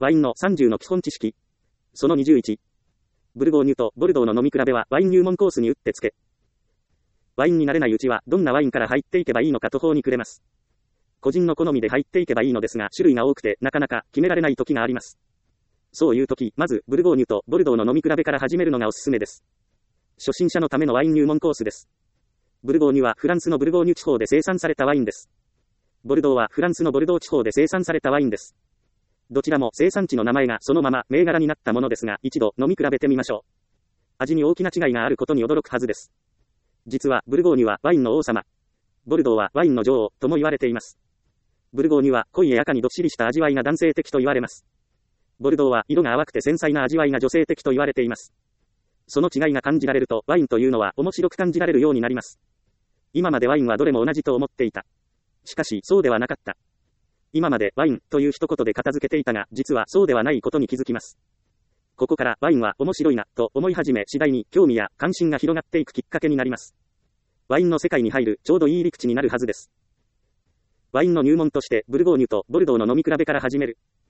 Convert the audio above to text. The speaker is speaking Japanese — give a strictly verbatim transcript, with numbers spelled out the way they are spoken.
ワインのさんじゅうの基本知識。そのにじゅういち。ブルゴーニュとボルドーの飲み比べはワイン入門コースに打ってつけ。ワインに慣れないうちはどんなワインから入っていけばいいのか途方に暮れます。個人の好みで入っていけばいいのですが、種類が多くてなかなか決められない時があります。そういう時、まずブルゴーニュとボルドーの飲み比べから始めるのがおすすめです。初心者のためのワイン入門コースです。ブルゴーニュはフランスのブルゴーニュ地方で生産されたワインです。ボルドーはフランスのボルドー地方で生産されたワインです。どちらも生産地の名前がそのまま銘柄になったものですが、一度飲み比べてみましょう。味に大きな違いがあることに驚くはずです。実はブルゴーニュはワインの王様、ボルドーはワインの女王とも言われています。ブルゴーニュは濃い赤にどっしりした味わいが男性的と言われます。ボルドーは色が淡くて繊細な味わいが女性的と言われています。その違いが感じられると、ワインというのは面白く感じられるようになります。今までワインはどれも同じと思っていた。しかしそうではなかった。今までワインという一言で片付けていたが、実はそうではないことに気づきます。ここからワインは面白いなと思い始め、次第に興味や関心が広がっていくきっかけになります。ワインの世界に入るちょうどいい入り口になるはずです。ワインの入門としてブルゴーニュとボルドーの飲み比べから始める。